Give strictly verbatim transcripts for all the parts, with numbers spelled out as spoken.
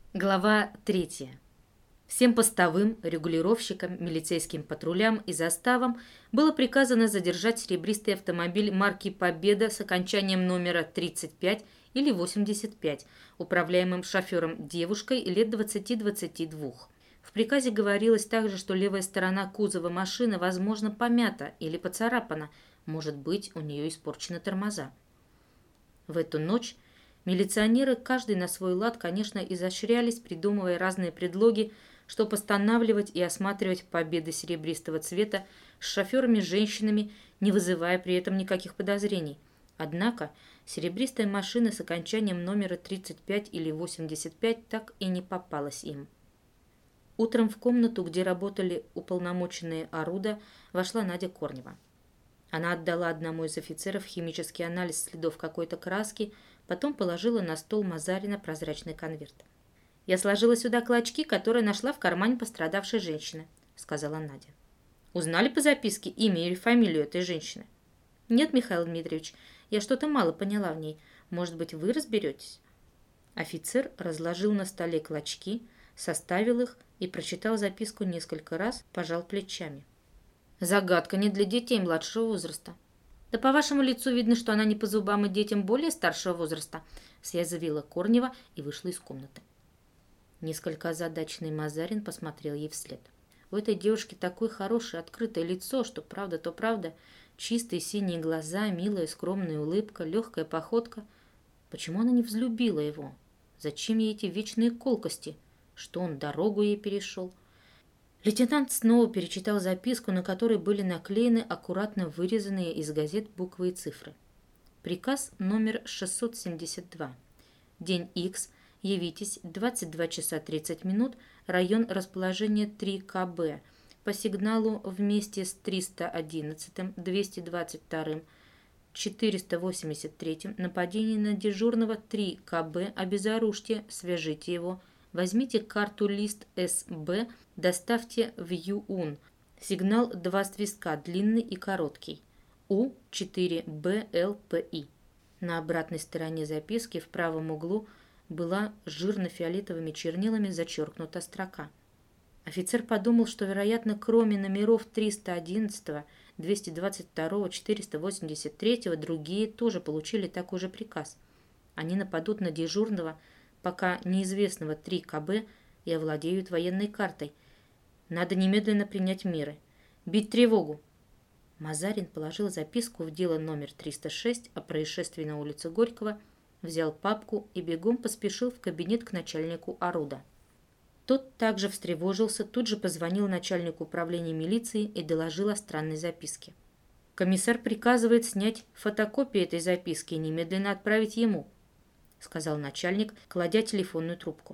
Глава третья. Всем постовым, регулировщикам, милицейским патрулям и заставам было приказано задержать серебристый автомобиль марки «Победа» с окончанием номера тридцать пять или восемьдесят пять, управляемым шофером девушкой лет двадцати-двадцати двух. В приказе говорилось также, что левая сторона кузова машины, возможно, помята или поцарапана, может быть, у нее испорчены тормоза. В эту ночь милиционеры, каждый на свой лад, конечно, изощрялись, придумывая разные предлоги, чтобы останавливать и осматривать «Победы» серебристого цвета с шоферами-женщинами, не вызывая при этом никаких подозрений. Однако серебристая машина с окончанием номера тридцать пять или восемьдесят пять так и не попалась им. Утром в комнату, где работали уполномоченные оруда, вошла Надя Корнева. Она отдала одному из офицеров химический анализ следов какой-то краски, потом положила на стол Мазарина прозрачный конверт. «Я сложила сюда клочки, которые нашла в кармане пострадавшей женщины», — сказала Надя. «Узнали по записке имя или фамилию этой женщины?» «Нет, Михаил Дмитриевич, я что-то мало поняла в ней. Может быть, вы разберетесь?» Офицер разложил на столе клочки, составил их и прочитал записку несколько раз, пожал плечами. «Загадка не для детей младшего возраста». «Да по вашему лицу видно, что она не по зубам и детям более старшего возраста», съязвила Корнева и вышла из комнаты. Несколько озадаченный Мазарин посмотрел ей вслед. У этой девушки такое хорошее, открытое лицо, что правда, то правда, чистые синие глаза, милая скромная улыбка, легкая походка. Почему она не взлюбила его? Зачем ей эти вечные колкости? Что он дорогу ей перешел? Лейтенант снова перечитал записку, на которой были наклеены аккуратно вырезанные из газет буквы и цифры. Приказ номер шестьсот семьдесят два. День Х. Явитесь, двадцать два часа тридцать минут, район расположения три ка бэ. По сигналу вместе с триста одиннадцатым, двести двадцать вторым, четыреста восемьдесят третьим нападение на дежурного три ка бэ, обезоружьте, свяжите его. Возьмите карту-лист эс бэ, доставьте в ЮУН. Сигнал два свистка, длинный и короткий. У четыре бэ эл пэ и. На обратной стороне записки в правом углу была жирно-фиолетовыми чернилами зачеркнута строка. Офицер подумал, что, вероятно, кроме номеров триста одиннадцатого, двести двадцать второго, четыреста восемьдесят третьего, другие тоже получили такой же приказ. Они нападут на дежурного, пока неизвестного три ка бэ, и овладеют военной картой. Надо немедленно принять меры. Бить тревогу. Мазарин положил записку в дело номер триста шесть о происшествии на улице Горького, взял папку и бегом поспешил в кабинет к начальнику оруда. Тот также встревожился, тут же позвонил начальнику управления милиции и доложил о странной записке. «Комиссар приказывает снять фотокопию этой записки и немедленно отправить ему», сказал начальник, кладя телефонную трубку.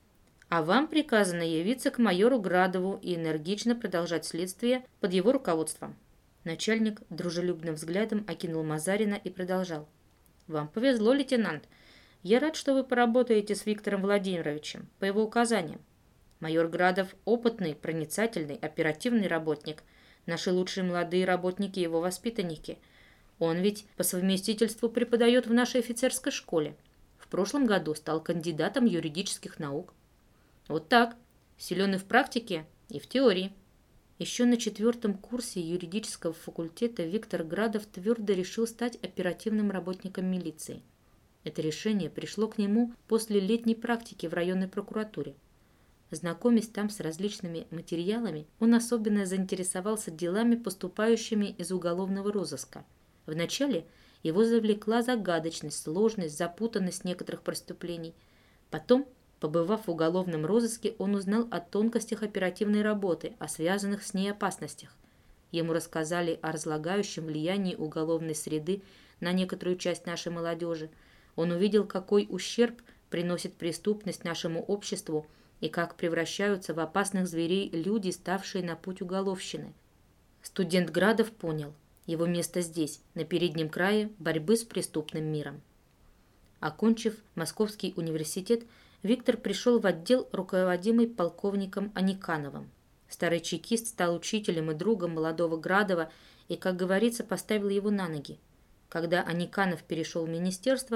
«А вам приказано явиться к майору Градову и энергично продолжать следствие под его руководством». Начальник дружелюбным взглядом окинул Мазарина и продолжал. «Вам повезло, лейтенант. Я рад, что вы поработаете с Виктором Владимировичем по его указаниям. Майор Градов – опытный, проницательный, оперативный работник. Наши лучшие молодые работники – его воспитанники. Он ведь по совместительству преподает в нашей офицерской школе. В прошлом году стал кандидатом юридических наук. Вот так. Силен и в практике, и в теории». Еще на четвертом курсе юридического факультета Виктор Градов твердо решил стать оперативным работником милиции. Это решение пришло к нему после летней практики в районной прокуратуре. Знакомясь там с различными материалами, он особенно заинтересовался делами, поступающими из уголовного розыска. Вначале его завлекла загадочность, сложность, запутанность некоторых преступлений. Потом, побывав в уголовном розыске, он узнал о тонкостях оперативной работы, о связанных с ней опасностях. Ему рассказали о разлагающем влиянии уголовной среды на некоторую часть нашей молодежи. Он увидел, какой ущерб приносит преступность нашему обществу и как превращаются в опасных зверей люди, ставшие на путь уголовщины. Студент Градов понял, его место здесь, на переднем крае борьбы с преступным миром. Окончив Московский университет, Виктор пришел в отдел, руководимый полковником Аникановым. Старый чекист стал учителем и другом молодого Градова и, как говорится, поставил его на ноги. Когда Аниканов перешел в министерство,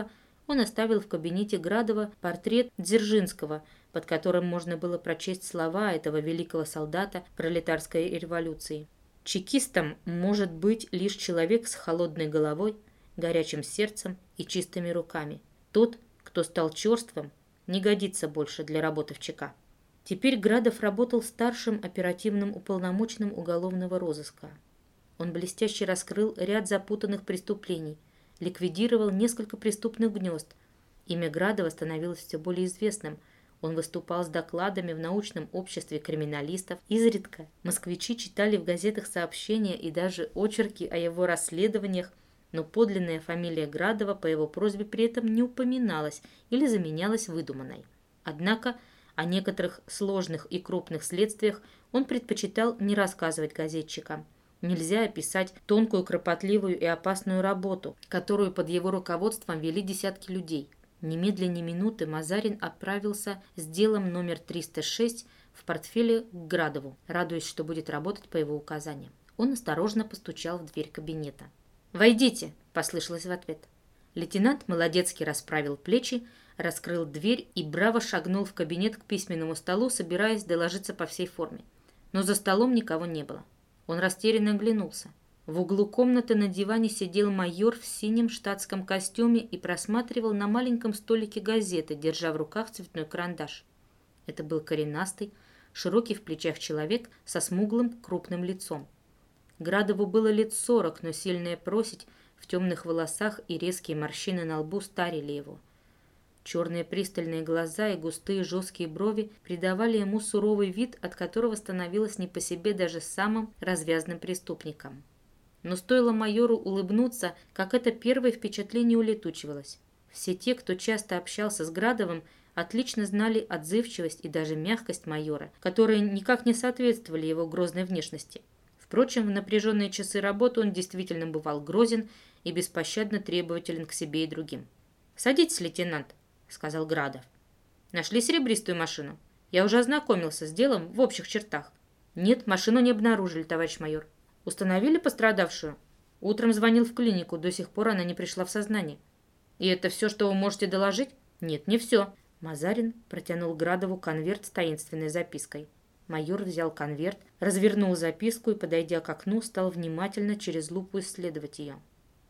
он оставил в кабинете Градова портрет Дзержинского, под которым можно было прочесть слова этого великого солдата пролетарской революции. Чекистом может быть лишь человек с холодной головой, горячим сердцем и чистыми руками. Тот, кто стал черствым, не годится больше для работы в ЧК. Теперь Градов работал старшим оперативным уполномоченным уголовного розыска. Он блестяще раскрыл ряд запутанных преступлений, ликвидировал несколько преступных гнезд. Имя Градова становилось все более известным. Он выступал с докладами в научном обществе криминалистов. Изредка москвичи читали в газетах сообщения и даже очерки о его расследованиях, но подлинная фамилия Градова по его просьбе при этом не упоминалась или заменялась выдуманной. Однако о некоторых сложных и крупных следствиях он предпочитал не рассказывать газетчикам. Нельзя описать тонкую, кропотливую и опасную работу, которую под его руководством вели десятки людей. Немедленно минуты Мазарин отправился с делом номер триста шесть в портфеле к Градову, радуясь, что будет работать по его указаниям. Он осторожно постучал в дверь кабинета. «Войдите!» – послышалось в ответ. Лейтенант молодецки расправил плечи, раскрыл дверь и браво шагнул в кабинет к письменному столу, собираясь доложиться по всей форме. Но за столом никого не было. Он растерянно оглянулся. В углу комнаты на диване сидел майор в синем штатском костюме и просматривал на маленьком столике газеты, держа в руках цветной карандаш. Это был коренастый, широкий в плечах человек со смуглым крупным лицом. Градову было лет сорок, но сильная просить в темных волосах и резкие морщины на лбу старили его. Черные пристальные глаза и густые жесткие брови придавали ему суровый вид, от которого становилось не по себе даже самым развязным преступникам. Но стоило майору улыбнуться, как это первое впечатление улетучивалось. Все те, кто часто общался с Градовым, отлично знали отзывчивость и даже мягкость майора, которые никак не соответствовали его грозной внешности. Впрочем, в напряженные часы работы он действительно бывал грозен и беспощадно требователен к себе и другим. «Садитесь, лейтенант», — сказал Градов. «Нашли серебристую машину? Я уже ознакомился с делом в общих чертах». «Нет, машину не обнаружили, товарищ майор». «Установили пострадавшую?» «Утром звонил в клинику, до сих пор она не пришла в сознание». «И это все, что вы можете доложить?» «Нет, не все». Мазарин протянул Градову конверт с таинственной запиской. Майор взял конверт, развернул записку и, подойдя к окну, стал внимательно через лупу исследовать ее.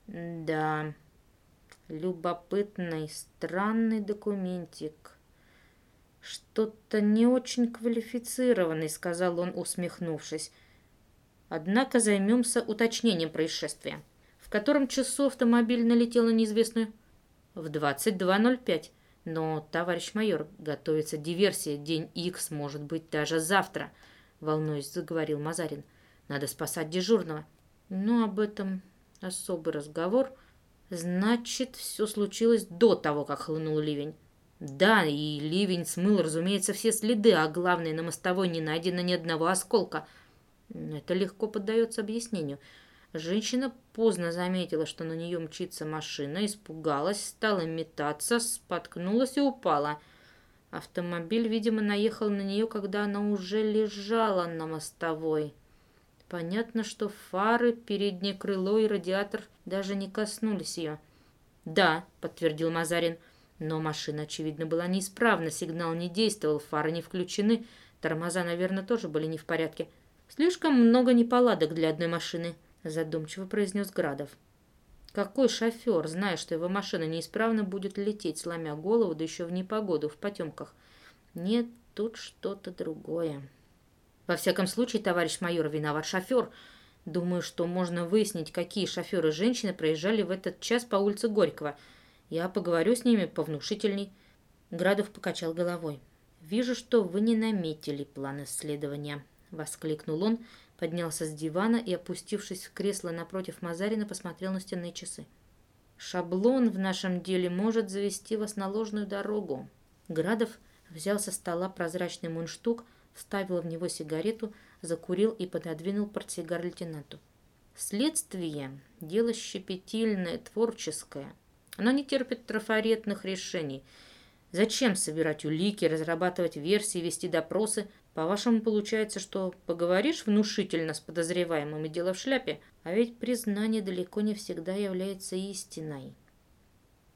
«Да, любопытный, странный документик. Что-то не очень квалифицированный», — сказал он, усмехнувшись. «Однако займемся уточнением происшествия. В котором часу автомобиль налетел на неизвестную?» «В двадцать два ноль пять. Но, товарищ майор, готовится диверсия. День Икс может быть даже завтра», — волнуясь, заговорил Мазарин. «Надо спасать дежурного». «Ну, об этом особый разговор. Значит, все случилось до того, как хлынул ливень». «Да, и ливень смыл, разумеется, все следы, а главное, на мостовой не найдено ни одного осколка». Это легко поддается объяснению. Женщина поздно заметила, что на нее мчится машина, испугалась, стала метаться, споткнулась и упала. Автомобиль, видимо, наехал на нее, когда она уже лежала на мостовой. Понятно, что фары, переднее крыло и радиатор даже не коснулись ее. «Да», — подтвердил Мазарин, — «но машина, очевидно, была неисправна, сигнал не действовал, фары не включены, тормоза, наверное, тоже были не в порядке». «Слишком много неполадок для одной машины», — задумчиво произнес Градов. «Какой шофер, зная, что его машина неисправна, будет лететь, сломя голову, да еще в непогоду, в потемках? Нет, тут что-то другое». «Во всяком случае, товарищ майор, виноват шофер. Думаю, что можно выяснить, какие шоферы женщины проезжали в этот час по улице Горького. Я поговорю с ними повнушительней». Градов покачал головой. «Вижу, что вы не наметили план исследования», — воскликнул он, поднялся с дивана и, опустившись в кресло напротив Мазарина, посмотрел на стенные часы. «Шаблон в нашем деле может завести вас на ложную дорогу». Градов взял со стола прозрачный мундштук, вставил в него сигарету, закурил и пододвинул портсигар лейтенанту. «Следствие – дело щепетильное, творческое. Оно не терпит трафаретных решений. Зачем собирать улики, разрабатывать версии, вести допросы? По-вашему, получается, что поговоришь внушительно с подозреваемым и дело в шляпе, а ведь признание далеко не всегда является истиной».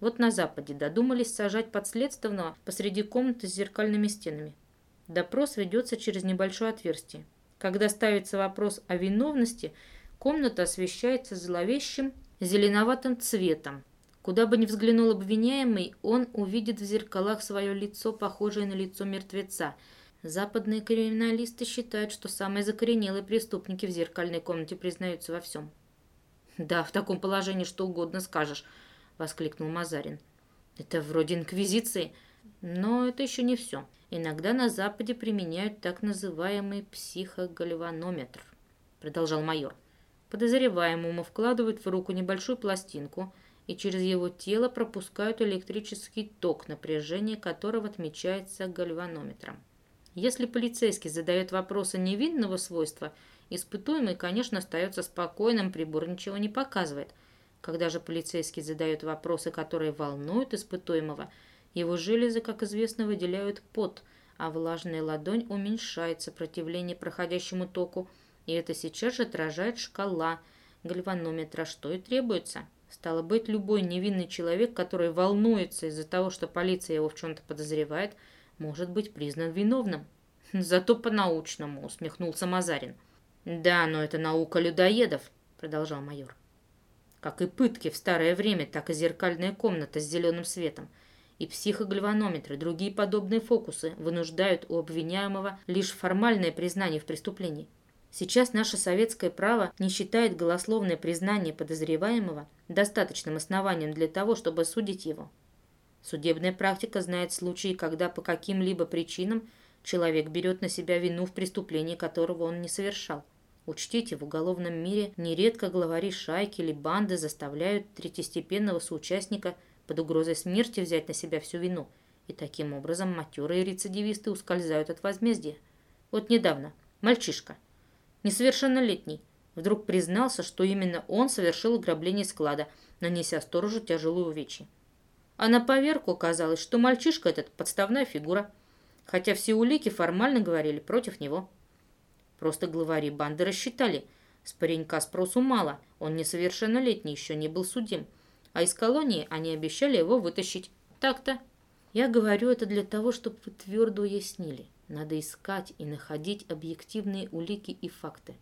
Вот на Западе додумались сажать подследственного посреди комнаты с зеркальными стенами. Допрос ведется через небольшое отверстие. Когда ставится вопрос о виновности, комната освещается зловещим зеленоватым цветом. Куда бы ни взглянул обвиняемый, он увидит в зеркалах свое лицо, похожее на лицо мертвеца. Западные криминалисты считают, что самые закоренелые преступники в зеркальной комнате признаются во всем. «Да, в таком положении что угодно скажешь», — воскликнул Мазарин. «Это вроде инквизиции, но это еще не все. Иногда на Западе применяют так называемый психогальванометр», — продолжал майор. «Подозреваемому вкладывают в руку небольшую пластинку и через его тело пропускают электрический ток, напряжение которого отмечается гальванометром. Если полицейский задает вопросы невинного свойства, испытуемый, конечно, остается спокойным, прибор ничего не показывает. Когда же полицейский задает вопросы, которые волнуют испытуемого, его железы, как известно, выделяют пот, а влажная ладонь уменьшает сопротивление проходящему току, и это сейчас же отражает шкала гальванометра, что и требуется. Стало быть, любой невинный человек, который волнуется из-за того, что полиция его в чем-то подозревает, может быть признан виновным. Зато по-научному, усмехнулся Мазарин. Да, но это наука людоедов, продолжал майор. Как и пытки в старое время, так и зеркальная комната с зеленым светом. И психогальванометры, другие подобные фокусы вынуждают у обвиняемого лишь формальное признание в преступлении. Сейчас наше советское право не считает голословное признание подозреваемого достаточным основанием для того, чтобы судить его. Судебная практика знает случаи, когда по каким-либо причинам человек берет на себя вину в преступлении, которого он не совершал. Учтите, в уголовном мире нередко главари шайки или банды заставляют третьестепенного соучастника под угрозой смерти взять на себя всю вину, и таким образом матерые рецидивисты ускользают от возмездия. Вот недавно мальчишка, несовершеннолетний, вдруг признался, что именно он совершил ограбление склада, нанеся сторожу тяжелые увечья. А на поверку оказалось, что мальчишка этот подставная фигура, хотя все улики формально говорили против него. Просто главари банды рассчитали. С паренька спросу мало, он несовершеннолетний, еще не был судим. А из колонии они обещали его вытащить. Так-то. Я говорю это для того, чтобы вы твердо уяснили. Надо искать и находить объективные улики и факты.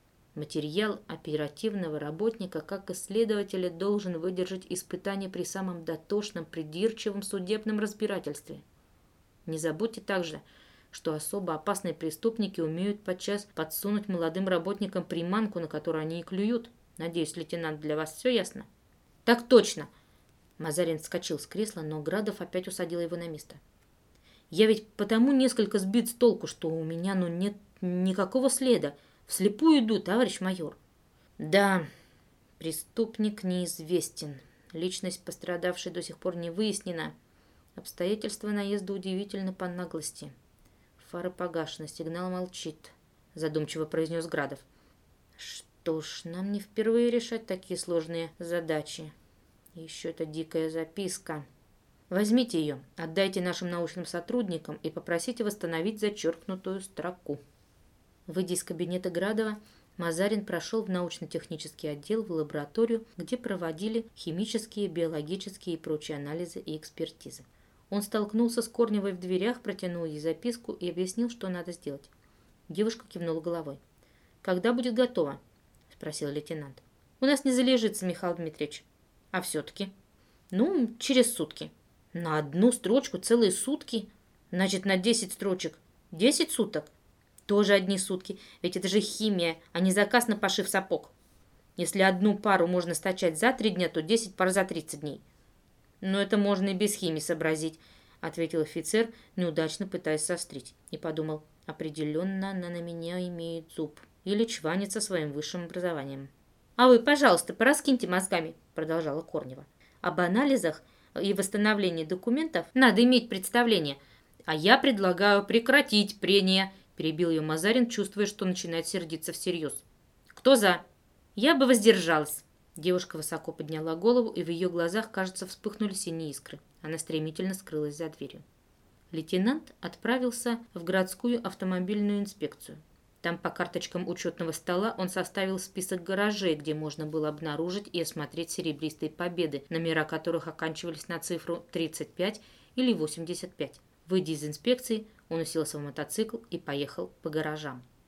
Материал оперативного работника, как исследователя, должен выдержать испытание при самом дотошном, придирчивом судебном разбирательстве. Не забудьте также, что особо опасные преступники умеют подчас подсунуть молодым работникам приманку, на которую они и клюют. Надеюсь, лейтенант, для вас все ясно? Так точно. Мазарин вскочил с кресла, но Градов опять усадил его на место. Я ведь потому несколько сбит с толку, что у меня ну нет никакого следа. Вслепую иду, товарищ майор. Да, преступник неизвестен. Личность пострадавшей до сих пор не выяснена. Обстоятельства наезда удивительны по наглости. Фары погашены, сигнал молчит, задумчиво произнес Градов. Что ж, нам не впервые решать такие сложные задачи. Еще эта дикая записка. Возьмите ее, отдайте нашим научным сотрудникам и попросите восстановить зачеркнутую строку. Выйдя из кабинета Градова, Мазарин прошел в научно-технический отдел, в лабораторию, где проводили химические, биологические и прочие анализы и экспертизы. Он столкнулся с Корневой в дверях, протянул ей записку и объяснил, что надо сделать. Девушка кивнула головой. «Когда будет готово?» – спросил лейтенант. «У нас не залежится, Михаил Дмитриевич». «А все-таки?» «Ну, через сутки». «На одну строчку целые сутки? Значит, на десять строчек. Десять суток?» «Тоже одни сутки, ведь это же химия, а не заказ на пошив сапог. Если одну пару можно стачать за три дня, то десять пар за тридцать дней». «Но это можно и без химии сообразить», — ответил офицер, неудачно пытаясь сострить. И подумал, определенно она на меня имеет зуб. Или чванится своим высшим образованием. «А вы, пожалуйста, пораскиньте мозгами», — продолжала Корнева. «Об анализах и восстановлении документов надо иметь представление. А я предлагаю прекратить прения», — перебил ее Мазарин, чувствуя, что начинает сердиться всерьез. «Кто за?» «Я бы воздержалась». Девушка высоко подняла голову, и в ее глазах, кажется, вспыхнули синие искры. Она стремительно скрылась за дверью. Лейтенант отправился в городскую автомобильную инспекцию. Там по карточкам учетного стола он составил список гаражей, где можно было обнаружить и осмотреть серебристые «Победы», номера которых оканчивались на цифру тридцать пять или восемьдесят пять. Выйдя из инспекции, он уселся в мотоцикл и поехал по гаражам.